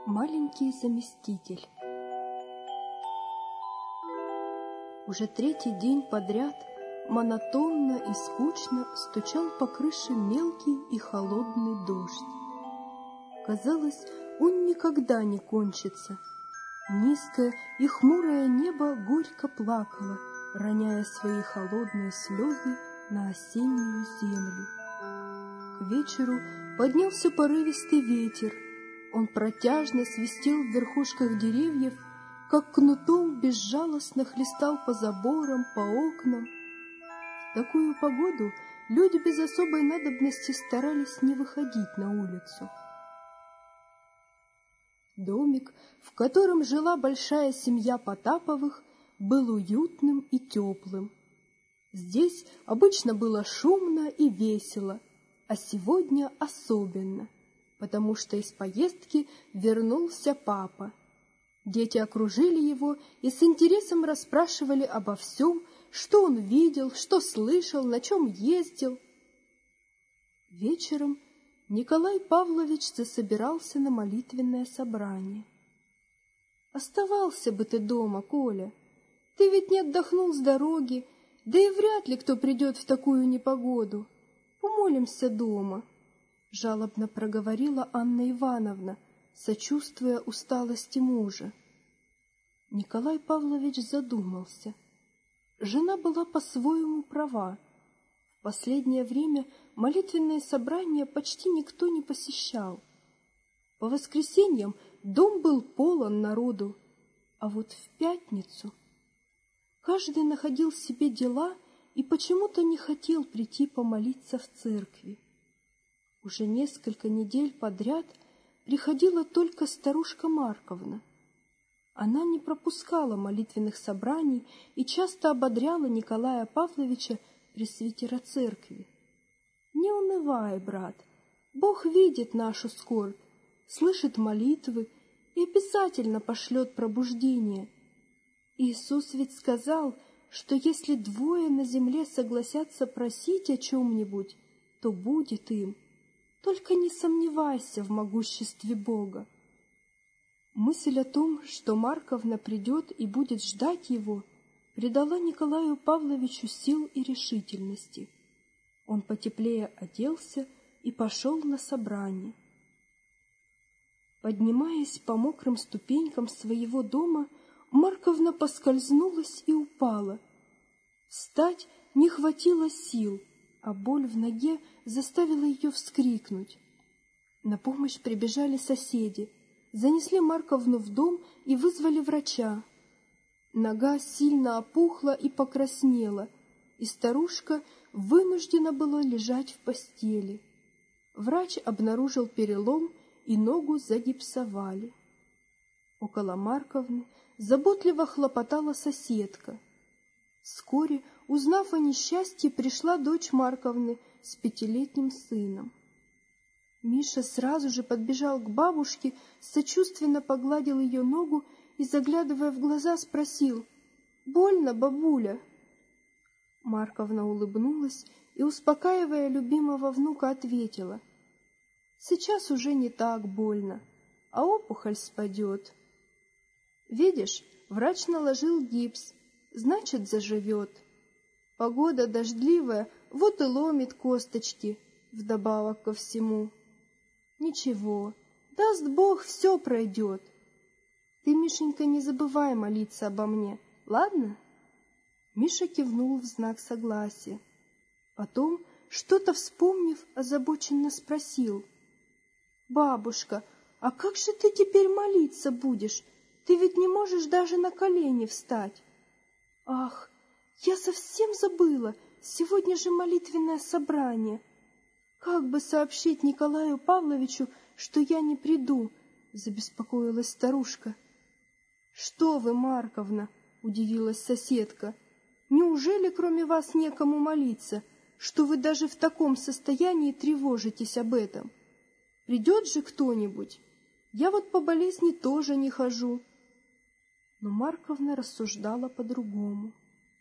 Маленький заместитель. Уже третий день подряд монотонно и скучно стучал по крыше мелкий и холодный дождь. Казалось, он никогда не кончится. Низкое и хмурое небо горько плакало, роняя свои холодные слезы на осеннюю землю. К вечеру поднялся порывистый ветер. Он протяжно свистел в верхушках деревьев, как кнутом безжалостно хлестал по заборам, по окнам. В такую погоду люди без особой надобности старались не выходить на улицу. Домик, в котором жила большая семья Потаповых, был уютным и теплым. Здесь обычно было шумно и весело, а сегодня особенно, потому что из поездки вернулся папа. Дети окружили его и с интересом расспрашивали обо всем, что он видел, что слышал, на чем ездил. Вечером Николай Павлович засобирался на молитвенное собрание. «Оставался бы ты дома, Коля. Ты ведь не отдохнул с дороги, да и вряд ли кто придет в такую непогоду. Помолимся дома», — жалобно проговорила Анна Ивановна, сочувствуя усталости мужа. Николай Павлович задумался. Жена была по-своему права. В последнее время молитвенные собрания почти никто не посещал. По воскресеньям дом был полон народу, а вот в пятницу каждый находил себе дела и почему-то не хотел прийти помолиться в церкви. Уже несколько недель подряд приходила только старушка Марковна. Она не пропускала молитвенных собраний и часто ободряла Николая Павловича, пресвитера церкви. «Не унывай, брат, Бог видит нашу скорбь, слышит молитвы и обязательно пошлет пробуждение. Иисус ведь сказал, что если двое на земле согласятся просить о чем-нибудь, то будет им. Только не сомневайся в могуществе Бога». Мысль о том, что Марковна придет и будет ждать его, придала Николаю Павловичу сил и решительности. Он потеплее оделся и пошел на собрание. Поднимаясь по мокрым ступенькам своего дома, Марковна поскользнулась и упала. Встать не хватило сил, а боль в ноге заставила ее вскрикнуть. На помощь прибежали соседи, занесли Марковну в дом и вызвали врача. Нога сильно опухла и покраснела, и старушка вынуждена была лежать в постели. Врач обнаружил перелом, и ногу загипсовали. Около Марковны заботливо хлопотала соседка. Вскоре, узнав о несчастье, пришла дочь Марковны с 5-летним сыном. Миша сразу же подбежал к бабушке, сочувственно погладил ее ногу и, заглядывая в глаза, спросил: «Больно, бабуля?» Марковна улыбнулась и, успокаивая любимого внука, ответила: «Сейчас уже не так больно, а опухоль спадет. Видишь, врач наложил гипс, значит, заживет. Погода дождливая, вот и ломит косточки, вдобавок ко всему. Ничего, даст Бог, все пройдет. Ты, Мишенька, не забывай молиться обо мне, ладно?» Миша кивнул в знак согласия. Потом, что-то вспомнив, озабоченно спросил: «Бабушка, а как же ты теперь молиться будешь? Ты ведь не можешь даже на колени встать». «Ах, я совсем забыла, сегодня же молитвенное собрание. Как бы сообщить Николаю Павловичу, что я не приду?» — забеспокоилась старушка. «Что вы, Марковна!» — удивилась соседка. «Неужели кроме вас некому молиться, что вы даже в таком состоянии тревожитесь об этом? Придет же кто-нибудь? Я вот по болезни тоже не хожу». Но Марковна рассуждала по-другому.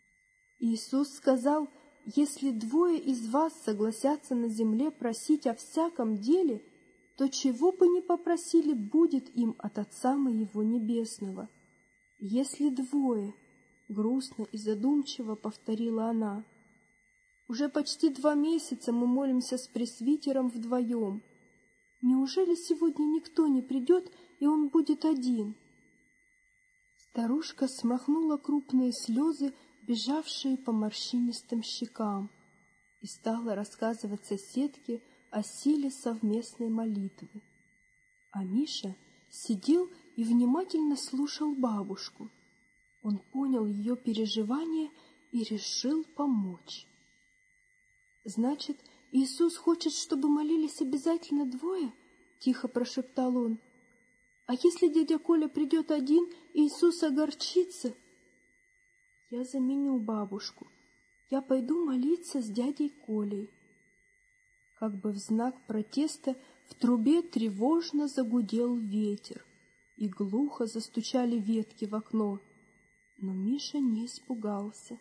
Иисус сказал: «Если двое из вас согласятся на земле просить о всяком деле, то чего бы ни попросили, будет им от Отца моего Небесного. Если двое, — грустно и задумчиво повторила она, — уже почти 2 месяца мы молимся с пресвитером вдвоем. Неужели сегодня никто не придет, и он будет один? Старушка смахнула крупные слезы, бежавшие по морщинистым щекам, и стала рассказывать соседке о силе совместной молитвы. А Миша сидел и внимательно слушал бабушку. Он понял ее переживания и решил помочь. «Значит, Иисус хочет, чтобы молились обязательно двое?» — тихо прошептал он. «А если дядя Коля придет один, Иисус огорчится?» «Я заменю бабушку. Я пойду молиться с дядей Колей». Как бы в знак протеста в трубе тревожно загудел ветер, и глухо застучали ветки в окно. Но Миша не испугался.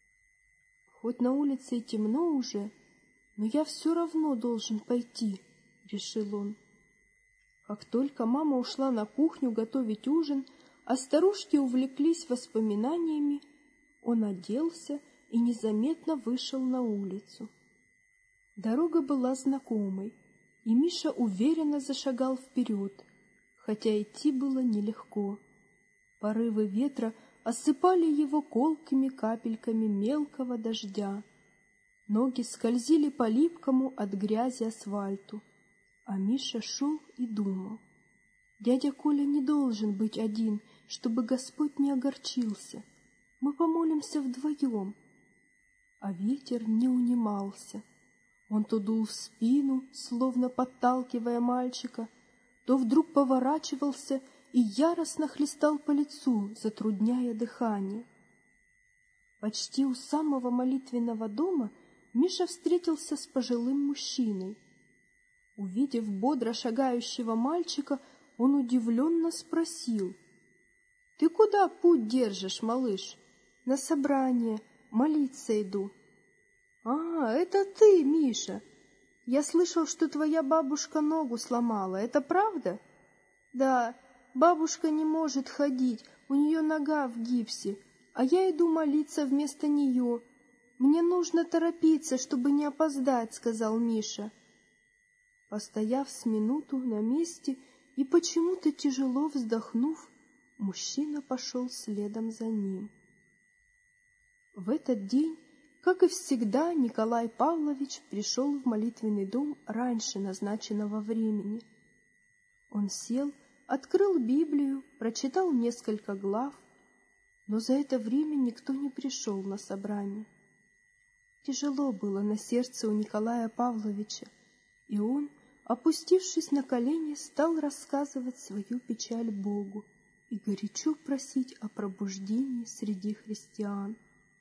«Хоть на улице и темно уже, но я все равно должен пойти», — решил он. Как только мама ушла на кухню готовить ужин, а старушки увлеклись воспоминаниями, он оделся и незаметно вышел на улицу. Дорога была знакомой, и Миша уверенно зашагал вперед, хотя идти было нелегко. Порывы ветра осыпали его колкими капельками мелкого дождя. Ноги скользили по липкому от грязи асфальту, а Миша шел и думал. Дядя Коля не должен быть один, чтобы Господь не огорчился. Мы помолимся вдвоем. А ветер не унимался. Он то дул в спину, словно подталкивая мальчика, то вдруг поворачивался и яростно хлестал по лицу, затрудняя дыхание. Почти у самого молитвенного дома Миша встретился с пожилым мужчиной. Увидев бодро шагающего мальчика, он удивленно спросил: «Ты куда путь держишь, малыш?» «На собрание, молиться иду». «А, это ты, Миша! Я слышал, что твоя бабушка ногу сломала. Это правда?» «Да, бабушка не может ходить, у нее нога в гипсе, а я иду молиться вместо нее. Мне нужно торопиться, чтобы не опоздать», — сказал Миша. Постояв с минуту на месте и почему-то тяжело вздохнув, мужчина пошел следом за ним. В этот день, как и всегда, Николай Павлович пришел в молитвенный дом раньше назначенного времени. Он сел, открыл Библию, прочитал несколько глав, но за это время никто не пришел на собрание. Тяжело было на сердце у Николая Павловича, и он, опустившись на колени, стал рассказывать свою печаль Богу и горячо просить о пробуждении среди христиан.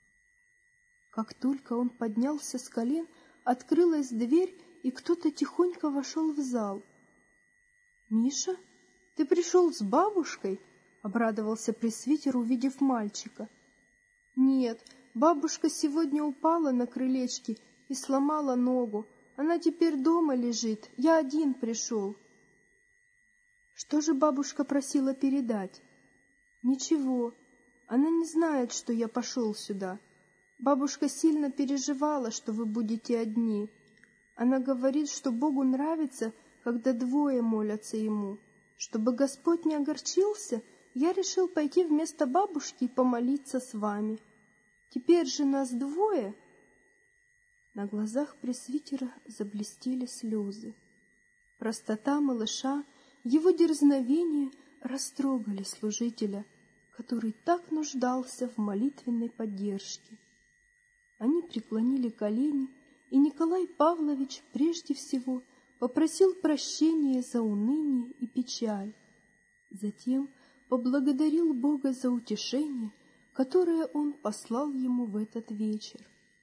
Как только он поднялся с колен, открылась дверь, и кто-то тихонько вошел в зал. «Миша, ты пришел с бабушкой?» — обрадовался пресвитер, увидев мальчика. «Нет, бабушка сегодня упала на крылечке и сломала ногу. Она теперь дома лежит, я один пришел». «Что же бабушка просила передать?» «Ничего, она не знает, что я пошел сюда. Бабушка сильно переживала, что вы будете одни. Она говорит, что Богу нравится, когда двое молятся Ему. Чтобы Господь не огорчился, я решил пойти вместо бабушки и помолиться с вами. Теперь же нас двое». На глазах пресвитера заблестели слезы. Простота малыша, его дерзновение растрогали служителя, который так нуждался в молитвенной поддержке. Они преклонили колени, и Николай Павлович прежде всего попросил прощения за уныние и печаль. Затем поблагодарил Бога за утешение, которое он послал ему в этот вечер.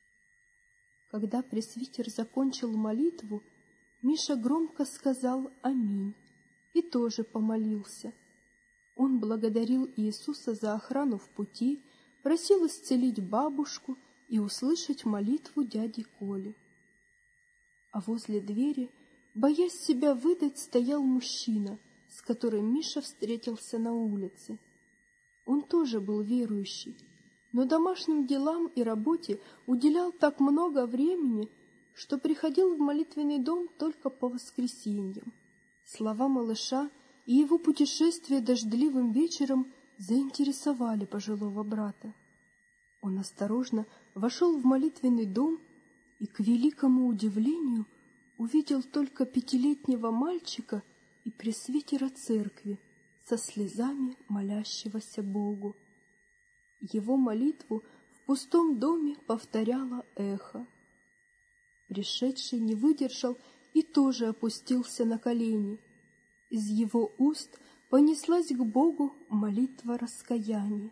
Когда пресвитер закончил молитву, Миша громко сказал «Аминь» и тоже помолился. Он благодарил Иисуса за охрану в пути, просил исцелить бабушку и услышать молитву дяди Коли. А возле двери Боясь себя выдать, стоял мужчина, с которым Миша встретился на улице. Он тоже был верующий, но домашним делам и работе уделял так много времени, что приходил в молитвенный дом только по воскресеньям. Слова малыша и его путешествие дождливым вечером заинтересовали пожилого брата. Он осторожно вошел в молитвенный дом и, к великому удивлению, увидел только 5-летнего мальчика и пресвитера церкви со слезами молящегося Богу. Его молитву в пустом доме повторяло эхо. Пришедший не выдержал и тоже опустился на колени. Из его уст понеслась к Богу молитва раскаяния.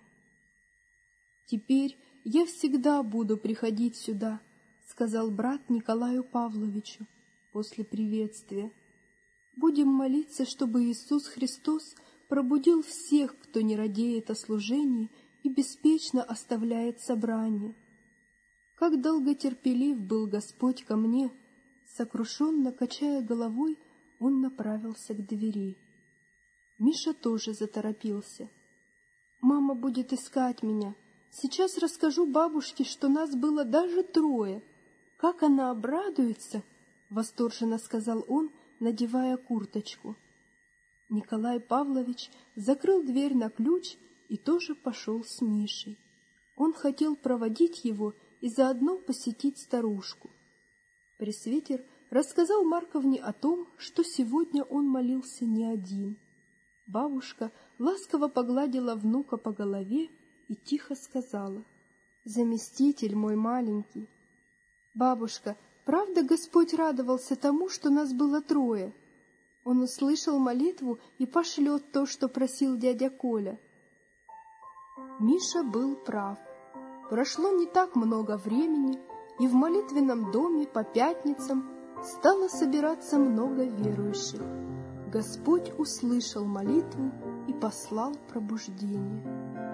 «Теперь я всегда буду приходить сюда», — сказал брат Николаю Павловичу после приветствия. «Будем молиться, чтобы Иисус Христос пробудил всех, кто не радеет о служении и беспечно оставляет собрание. Как долготерпелив был Господь ко мне!» Сокрушенно качая головой, он направился к двери. Миша тоже заторопился. «Мама будет искать меня. Сейчас расскажу бабушке, что нас было даже 3. Как она обрадуется!» — восторженно сказал он, надевая курточку. Николай Павлович закрыл дверь на ключ и тоже пошел с Мишей. Он хотел проводить его и заодно посетить старушку. Пресвитер рассказал Марковне о том, что сегодня он молился не один. Бабушка ласково погладила внука по голове и тихо сказала: «Заместитель мой маленький». «Бабушка, правда Господь радовался тому, что нас было 3? Он услышал молитву и пошлет то, что просил дядя Коля». Миша был прав. Прошло не так много времени, и в молитвенном доме по пятницам стало собираться много верующих. Господь услышал молитву и послал пробуждение.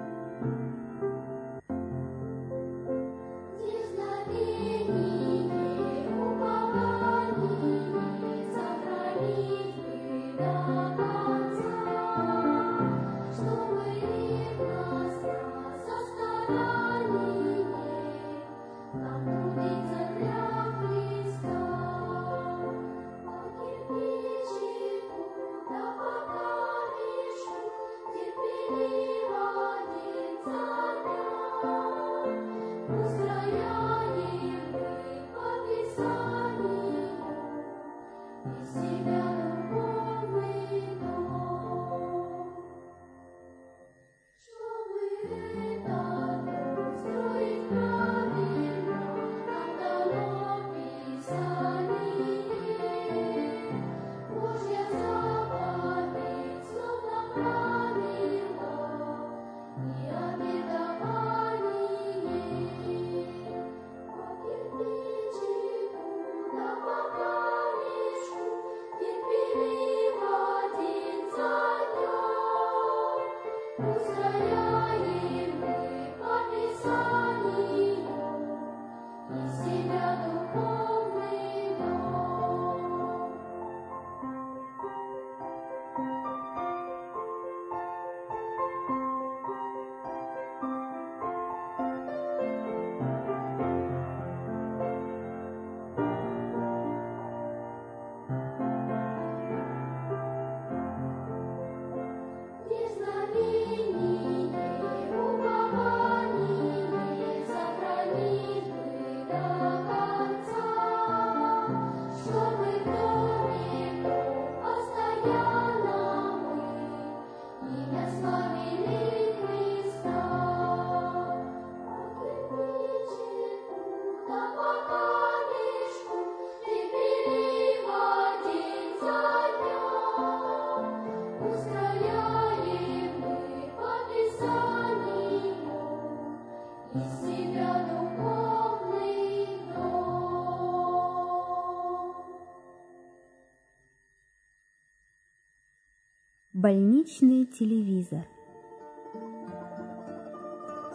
Больничный телевизор.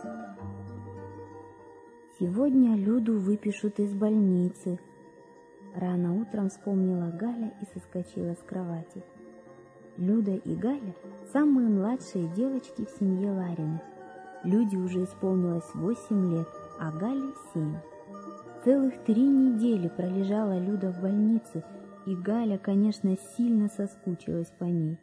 Сегодня Люду выпишут из больницы. Рано утром вспомнила Галя и соскочила с кровати. Люда и Галя – самые младшие девочки в семье Лариных. Люде уже исполнилось 8 лет, а Гале 7. Целых 3 недели пролежала Люда в больнице, и Галя, конечно, сильно соскучилась по ней.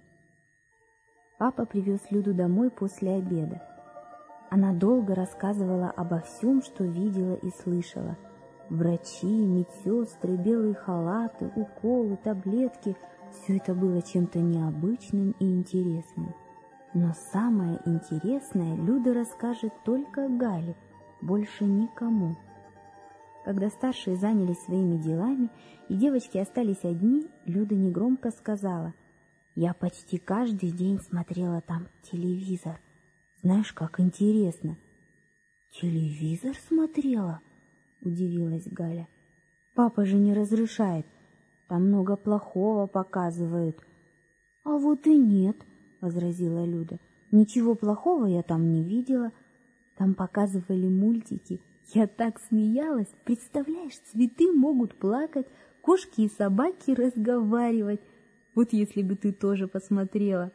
Папа привез Люду домой после обеда. Она долго рассказывала обо всем, что видела и слышала. Врачи, медсестры, белые халаты, уколы, таблетки – все это было чем-то необычным и интересным. Но самое интересное Люда расскажет только Гале, больше никому. Когда старшие занялись своими делами и девочки остались одни, Люда негромко сказала: «Я почти каждый день смотрела там телевизор. Знаешь, как интересно». «Телевизор смотрела?» — удивилась Галя. «Папа же не разрешает. Там много плохого показывают». «А вот и нет», — возразила Люда. «Ничего плохого я там не видела. Там показывали мультики. Я так смеялась. Представляешь, цветы могут плакать, кошки и собаки разговаривать. Вот если бы ты тоже посмотрела».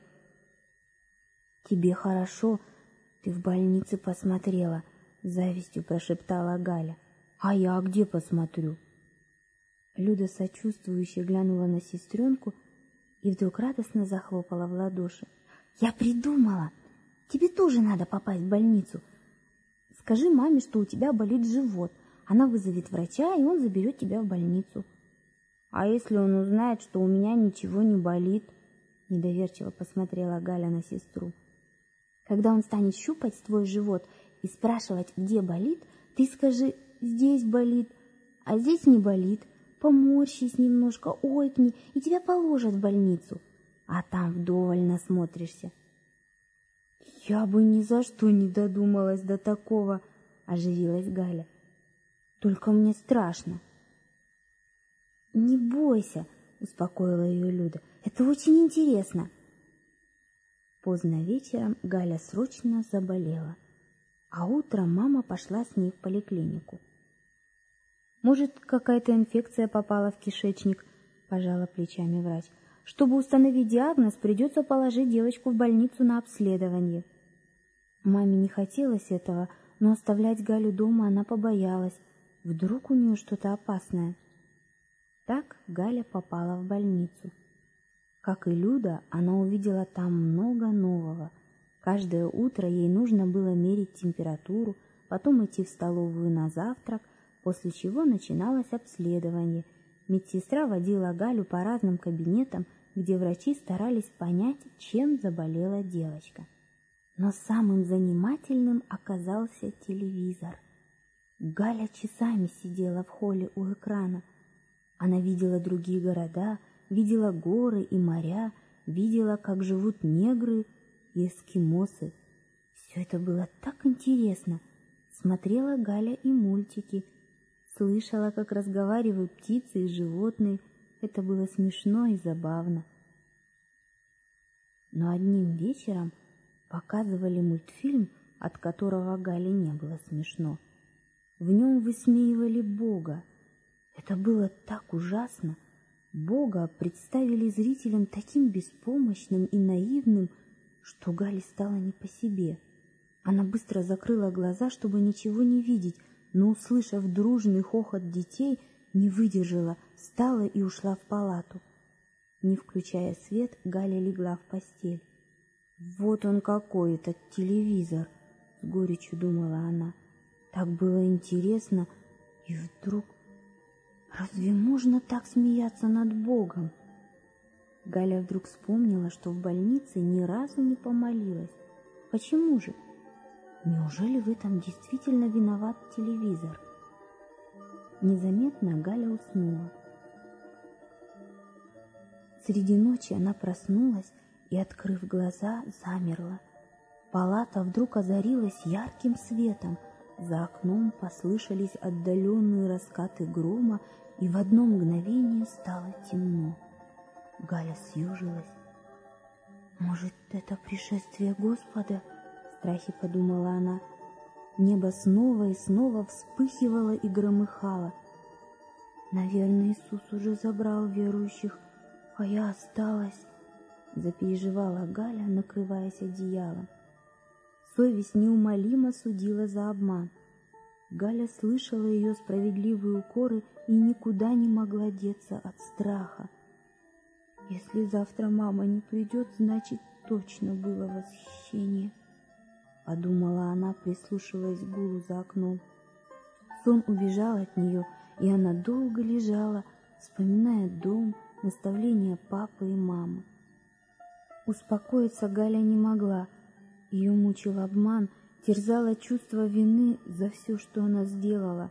«Тебе хорошо, ты в больнице посмотрела», — с завистью прошептала Галя. «А я где посмотрю?» Люда сочувствующе глянула на сестренку и вдруг радостно захлопала в ладоши. «Я придумала! Тебе тоже надо попасть в больницу. Скажи маме, что у тебя болит живот. Она вызовет врача, и он заберет тебя в больницу». «А если он узнает, что у меня ничего не болит?» — недоверчиво посмотрела Галя на сестру. «Когда он станет щупать твой живот и спрашивать, где болит, ты скажи: здесь болит, а здесь не болит. Поморщись немножко, ойкни, и тебя положат в больницу. А там вдоволь насмотришься». «Я бы ни за что не додумалась до такого», — оживилась Галя. «Только мне страшно». «Не бойся», — успокоила ее Люда. «Это очень интересно». Поздно вечером Галя срочно заболела, а утром мама пошла с ней в поликлинику. «Может, какая-то инфекция попала в кишечник?» – пожала плечами врач. «Чтобы установить диагноз, придется положить девочку в больницу на обследование». Маме не хотелось этого, но оставлять Галю дома она побоялась. Вдруг у нее что-то опасное. Так Галя попала в больницу. Как и Люда, она увидела там много нового. Каждое утро ей нужно было мерить температуру, потом идти в столовую на завтрак, после чего начиналось обследование. Медсестра водила Галю по разным кабинетам, где врачи старались понять, чем заболела девочка. Но самым занимательным оказался телевизор. Галя часами сидела в холле у экрана. Она видела другие города, видела горы и моря, видела, как живут негры и эскимосы. Все это было так интересно. Смотрела Галя и мультики, слышала, как разговаривают птицы и животные. Это было смешно и забавно. Но одним вечером показывали мультфильм, от которого Гале не было смешно. В нем высмеивали Бога. Это было так ужасно. Бога представили зрителям таким беспомощным и наивным, что Гале стало не по себе. Она быстро закрыла глаза, чтобы ничего не видеть, но, услышав дружный хохот детей, не выдержала, встала и ушла в палату. Не включая свет, Галя легла в постель. «Вот он какой, этот телевизор!» — с горечью думала она. Так было интересно, и вдруг... Разве можно так смеяться над Богом? Галя вдруг вспомнила, что в больнице ни разу не помолилась. Почему же? Неужели в этом действительно виноват телевизор? Незаметно Галя уснула. Среди ночи она проснулась и, открыв глаза, замерла. Палата вдруг озарилась ярким светом. За окном послышались отдаленные раскаты грома, и в одно мгновение стало темно. Галя съежилась. «Может, это пришествие Господа?» — в страхе подумала она. Небо снова и снова вспыхивало и громыхало. Наверное, Иисус уже забрал верующих, а я осталась, запереживала Галя, накрываясь одеялом. Совесть неумолимо судила за обман. Галя слышала ее справедливые укоры и никуда не могла деться от страха. Если завтра мама не придет, значит, точно было восхищение, подумала она, прислушиваясь к гулу за окном. Сон убежал от нее, и она долго лежала, вспоминая дом, наставления папы и мамы. Успокоиться Галя не могла. Ее мучил обман, терзало чувство вины за все, что она сделала.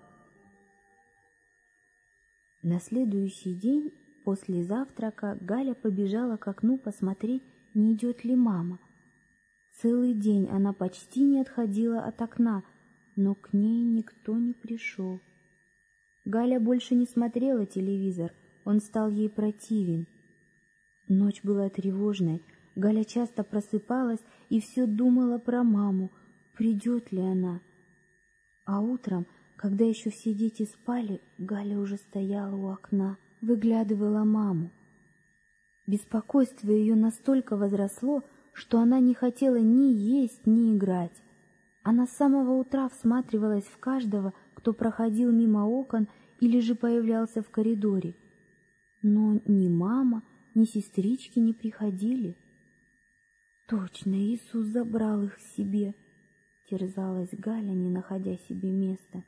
На следующий день после завтрака Галя побежала к окну посмотреть, не идет ли мама. Целый день она почти не отходила от окна, но к ней никто не пришел. Галя больше не смотрела телевизор, он стал ей противен. Ночь была тревожной, Галя часто просыпалась и все думала про маму, придет ли она. А утром, когда еще все дети спали, Галя уже стояла у окна, выглядывала маму. Беспокойство ее настолько возросло, что она не хотела ни есть, ни играть. Она с самого утра всматривалась в каждого, кто проходил мимо окон или же появлялся в коридоре. Но ни мама, ни сестрички не приходили. Точно, Иисус забрал их себе, терзалась Галя, не находя себе места.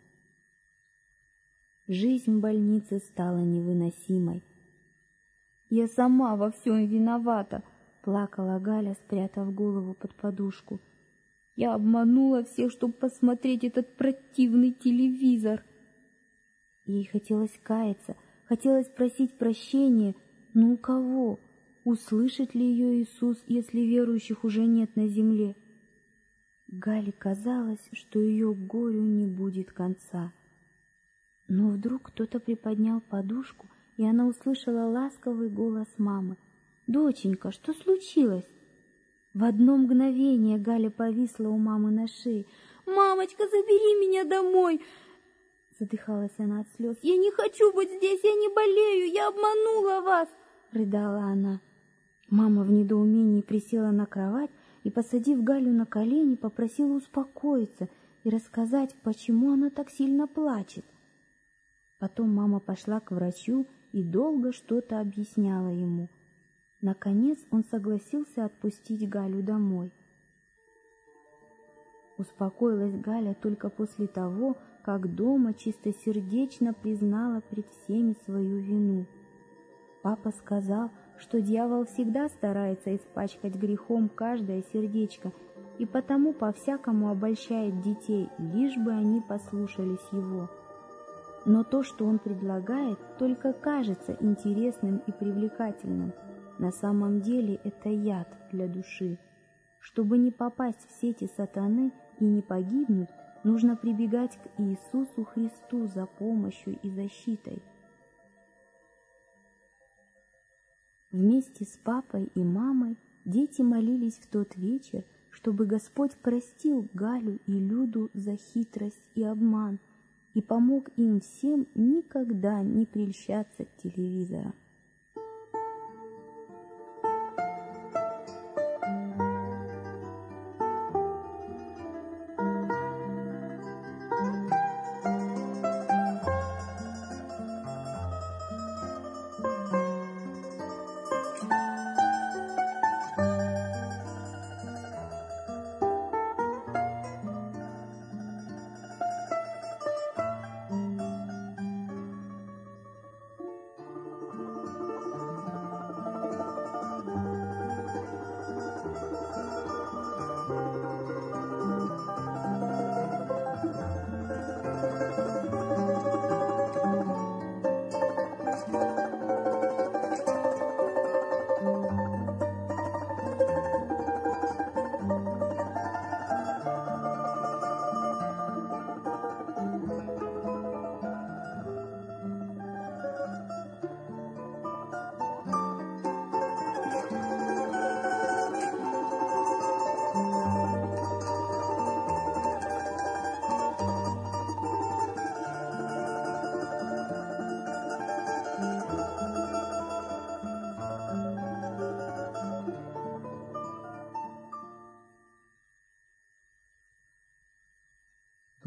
Жизнь в больнице стала невыносимой. «Я сама во всем виновата», — плакала Галя, спрятав голову под подушку. «Я обманула всех, чтобы посмотреть этот противный телевизор». Ей хотелось каяться, хотелось просить прощения, но у кого? Услышит ли ее Иисус, если верующих уже нет на земле? Гале казалось, что ее горю не будет конца. Но вдруг кто-то приподнял подушку, и она услышала ласковый голос мамы. «Доченька, что случилось?» В одно мгновение Галя повисла у мамы на шее. «Мамочка, забери меня домой!» Задыхалась она от слез. «Я не хочу быть здесь, я не болею, я обманула вас!» Рыдала она. Мама в недоумении присела на кровать и, посадив Галю на колени, попросила успокоиться и рассказать, почему она так сильно плачет. Потом мама пошла к врачу и долго что-то объясняла ему. Наконец он согласился отпустить Галю домой. Успокоилась Галя только после того, как дома чистосердечно признала пред всеми свою вину. Папа сказал, что дьявол всегда старается испачкать грехом каждое сердечко и потому по-всякому обольщает детей, лишь бы они послушались его. Но то, что он предлагает, только кажется интересным и привлекательным. На самом деле это яд для души. Чтобы не попасть в сети сатаны и не погибнуть, нужно прибегать к Иисусу Христу за помощью и защитой. Вместе с папой и мамой дети молились в тот вечер, чтобы Господь простил Галю и Люду за хитрость и обман и помог им всем никогда не прельщаться к телевизору.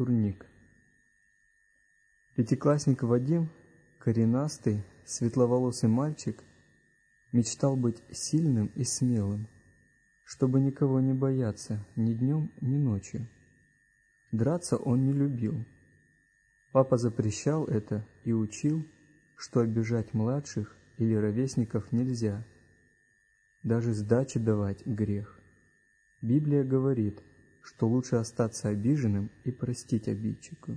турник. Пятиклассник Вадим, коренастый, светловолосый мальчик, мечтал быть сильным и смелым, чтобы никого не бояться ни днем, ни ночью. Драться он не любил. Папа запрещал это и учил, что обижать младших или ровесников нельзя. Даже сдачи давать грех. Библия говорит, что лучше остаться обиженным и простить обидчику.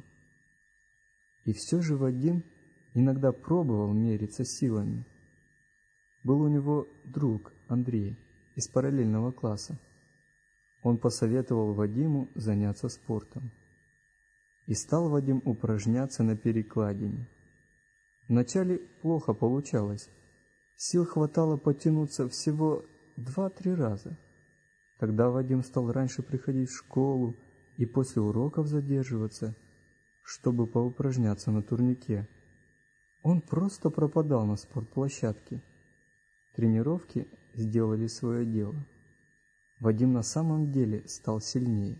И все же Вадим иногда пробовал мериться силами. Был у него друг Андрей из параллельного класса. Он посоветовал Вадиму заняться спортом. И стал Вадим упражняться на перекладине. Вначале плохо получалось. Сил хватало потянуться всего 2-3 раза. Тогда Вадим стал раньше приходить в школу и после уроков задерживаться, чтобы поупражняться на турнике. Он просто пропадал на спортплощадке. Тренировки сделали свое дело. Вадим на самом деле стал сильнее.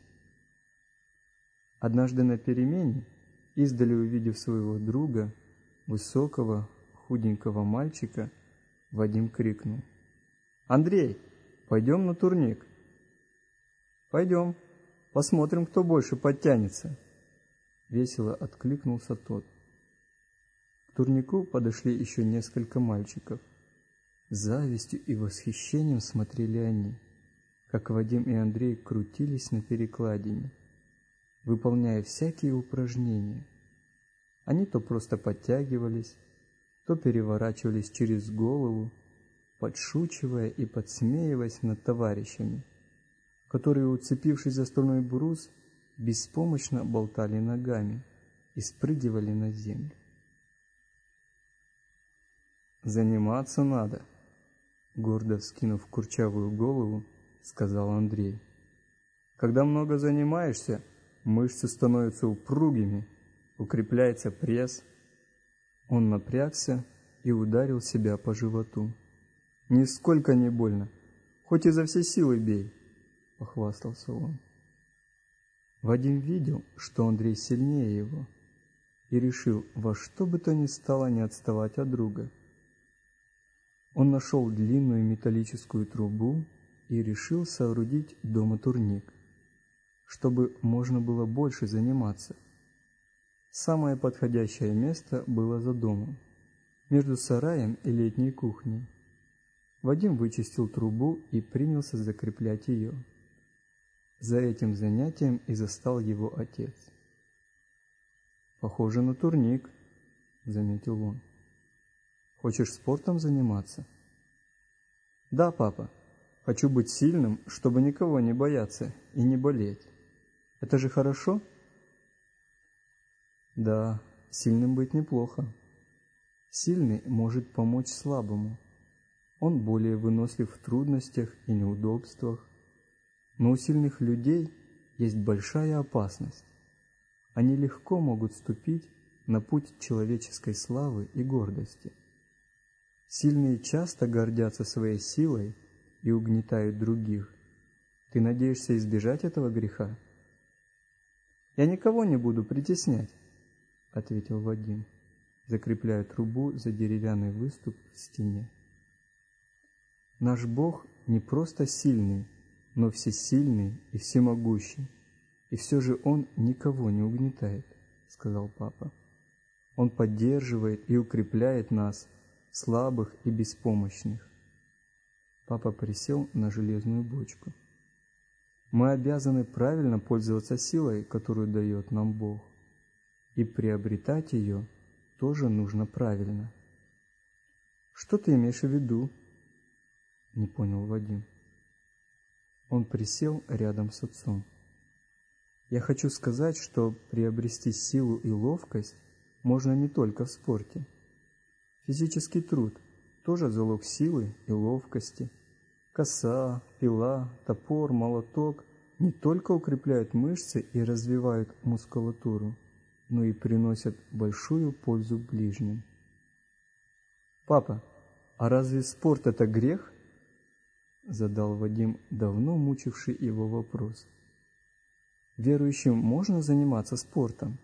Однажды на перемене, издали увидев своего друга, высокого, худенького мальчика, Вадим крикнул: «Андрей, пойдем на турник?» «Пойдем, посмотрим, кто больше подтянется», — весело откликнулся тот. К турнику подошли еще несколько мальчиков. С завистью и восхищением смотрели они, как Вадим и Андрей крутились на перекладине, выполняя всякие упражнения. Они то просто подтягивались, то переворачивались через голову, подшучивая и подсмеиваясь над товарищами, которые, уцепившись за стальной брус, беспомощно болтали ногами и спрыгивали на землю. «Заниматься надо», — гордо вскинув курчавую голову, сказал Андрей. «Когда много занимаешься, мышцы становятся упругими, укрепляется пресс». Он напрягся и ударил себя по животу. «Нисколько не больно, хоть изо всей силы бей», — похвастался он. Вадим видел, что Андрей сильнее его, и решил во что бы то ни стало не отставать от друга. Он нашел длинную металлическую трубу и решил соорудить дома турник, чтобы можно было больше заниматься. Самое подходящее место было за домом, между сараем и летней кухней. Вадим вычистил трубу и принялся закреплять ее. За этим занятием и застал его отец. «Похоже на турник», — заметил он. «Хочешь спортом заниматься?» «Да, папа. Хочу быть сильным, чтобы никого не бояться и не болеть. Это же хорошо?» «Да, сильным быть неплохо. Сильный может помочь слабому. Он более вынослив в трудностях и неудобствах. Но у сильных людей есть большая опасность. Они легко могут ступить на путь человеческой славы и гордости. Сильные часто гордятся своей силой и угнетают других. Ты надеешься избежать этого греха?» «Я никого не буду притеснять», — ответил Вадим, закрепляя трубу за деревянный выступ в стене. «Наш Бог не просто сильный, но всесильный и всемогущий, и все же Он никого не угнетает», — сказал папа. «Он поддерживает и укрепляет нас, слабых и беспомощных». Папа присел на железную бочку. «Мы обязаны правильно пользоваться силой, которую дает нам Бог, и приобретать ее тоже нужно правильно». «Что ты имеешь в виду?» — не понял Вадим. Он присел рядом с отцом. «Я хочу сказать, что приобрести силу и ловкость можно не только в спорте. Физический труд тоже залог силы и ловкости. Коса, пила, топор, молоток не только укрепляют мышцы и развивают мускулатуру, но и приносят большую пользу ближним». «Папа, а разве спорт — это грех?» — задал Вадим давно мучивший его вопрос. Верующим можно заниматься спортом?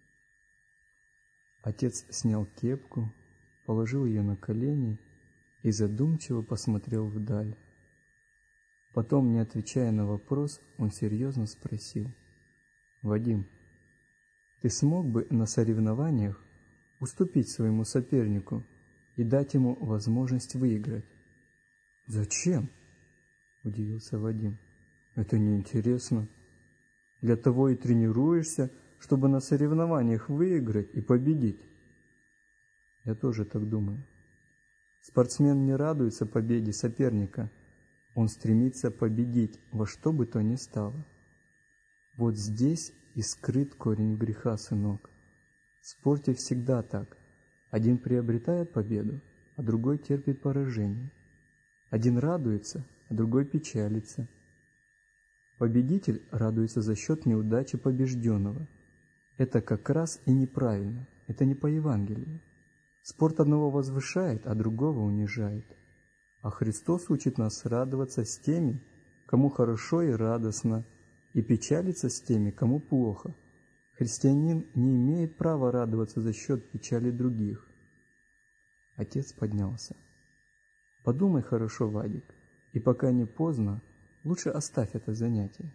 Отец снял кепку, положил ее на колени и задумчиво посмотрел вдаль. Потом, не отвечая на вопрос, он серьезно спросил: «Вадим, ты смог бы на соревнованиях уступить своему сопернику и дать ему возможность выиграть?» «Зачем?» – удивился Вадим. «Это неинтересно. Для того и тренируешься, чтобы на соревнованиях выиграть и победить». «Я тоже так думаю. Спортсмен не радуется победе соперника, он стремится победить во что бы то ни стало. Вот здесь и скрыт корень греха, сынок. В спорте всегда так. Один приобретает победу, а другой терпит поражение. Один радуется, а другой печалится. Победитель радуется за счет неудачи побежденного. Это как раз и неправильно, это не по Евангелию. Спорт одного возвышает, а другого унижает. А Христос учит нас радоваться с теми, кому хорошо и радостно, и печалиться с теми, кому плохо. Христианин не имеет права радоваться за счет печали других. Отец поднялся. «Подумай хорошо, Вадик, и пока не поздно, лучше оставь это занятие».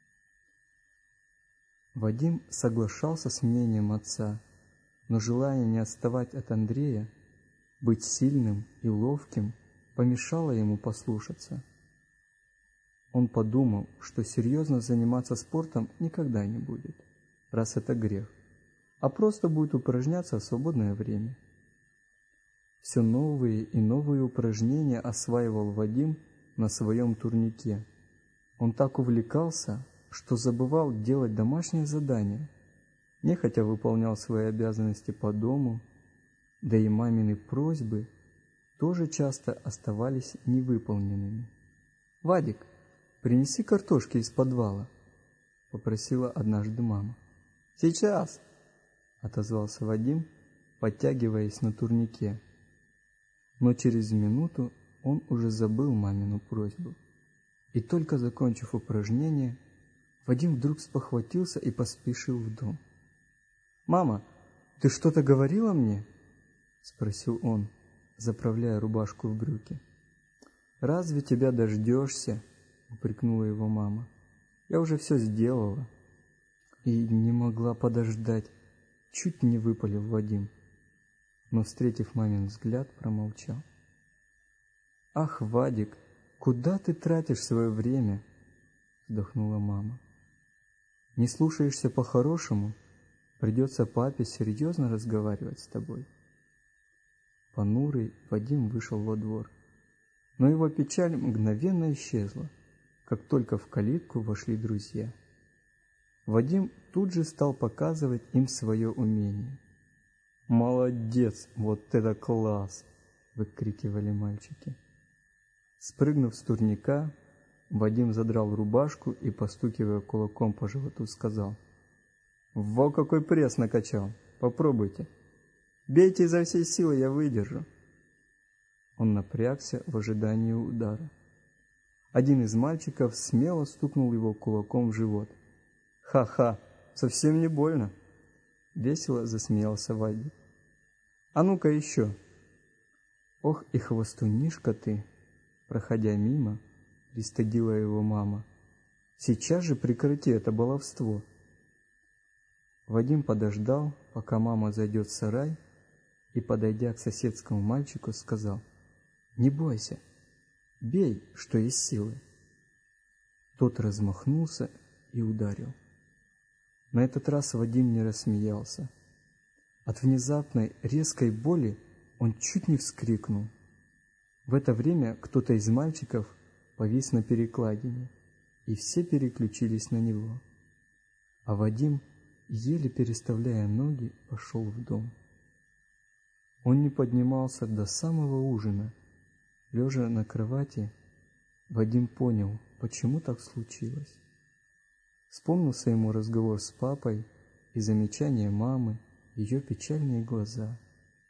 Вадим соглашался с мнением отца, но желание не отставать от Андрея, быть сильным и ловким, помешало ему послушаться. Он подумал, что серьезно заниматься спортом никогда не будет, раз это грех, а просто будет упражняться в свободное время. Все новые и новые упражнения осваивал Вадим на своем турнике. Он так увлекался, что забывал делать домашние задания, нехотя выполнял свои обязанности по дому, да и мамины просьбы тоже часто оставались невыполненными. «Вадик, принеси картошки из подвала», — попросила однажды мама. «Сейчас», — отозвался Вадим, подтягиваясь на турнике. Но через минуту он уже забыл мамину просьбу. И только закончив упражнение, Вадим вдруг спохватился и поспешил в дом. «Мама, ты что-то говорила мне?» — спросил он, заправляя рубашку в брюки. «Разве тебя дождешься?» — упрекнула его мама. «Я уже все сделала». И не могла подождать, чуть не выпалил Вадим, но, встретив мамин взгляд, промолчал. «Ах, Вадик, куда ты тратишь свое время?» — вздохнула мама. «Не слушаешься по-хорошему, придется папе серьезно разговаривать с тобой». Понурый Вадим вышел во двор, но его печаль мгновенно исчезла, как только в калитку вошли друзья. Вадим тут же стал показывать им свое умение. «Молодец, вот это класс!» — выкрикивали мальчики. Спрыгнув с турника, Вадим задрал рубашку и, постукивая кулаком по животу, сказал: «Во какой пресс накачал! Попробуйте! Бейте изо всей силы, я выдержу!» Он напрягся в ожидании удара. Один из мальчиков смело стукнул его кулаком в живот. «Ха-ха! Совсем не больно!» — весело засмеялся Вадик. «А ну-ка еще!» «Ох и хвостунишка ты!» Проходя мимо, пристыдила его мама. «Сейчас же прекрати это баловство!» Вадим подождал, пока мама зайдет в сарай, и, подойдя к соседскому мальчику, сказал: «Не бойся, бей, что есть силы». Тот размахнулся и ударил. На этот раз Вадим не рассмеялся. От внезапной резкой боли он чуть не вскрикнул. В это время кто-то из мальчиков повис на перекладине, и все переключились на него. А Вадим, еле переставляя ноги, пошел в дом. Он не поднимался до самого ужина. Лежа на кровати, Вадим понял, почему так случилось. Вспомнился ему разговор с папой и замечание мамы, ее печальные глаза.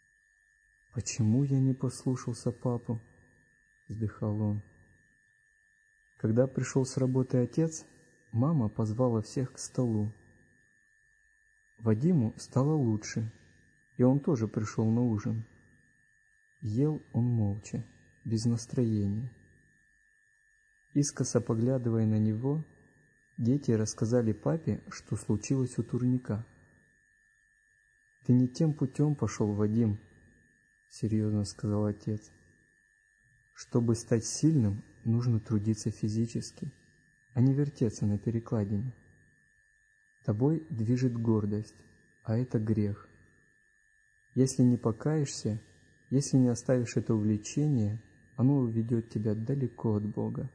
«Почему я не послушался папу?» — вздыхал он. Когда пришел с работы отец, мама позвала всех к столу. Вадиму стало лучше, и он тоже пришел на ужин. Ел он молча, без настроения. Искоса поглядывая на него, дети рассказали папе, что случилось у турника. «Ты не тем путем пошел, Вадим», — серьезно сказал отец. «Чтобы стать сильным, нужно трудиться физически, а не вертеться на перекладине. Тобой движет гордость, а это грех. Если не покаешься, если не оставишь это увлечение, оно уведет тебя далеко от Бога».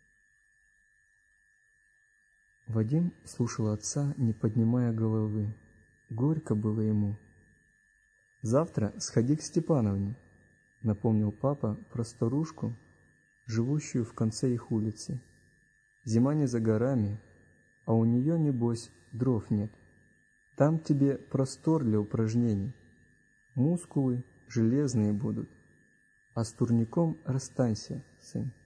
Вадим слушал отца, не поднимая головы. Горько было ему. «Завтра сходи к Степановне», — напомнил папа про старушку, живущую в конце их улицы. «Зима не за горами, а у нее, небось, дров нет. Там тебе простор для упражнений. Мускулы железные будут. А с турником расстанься, сын».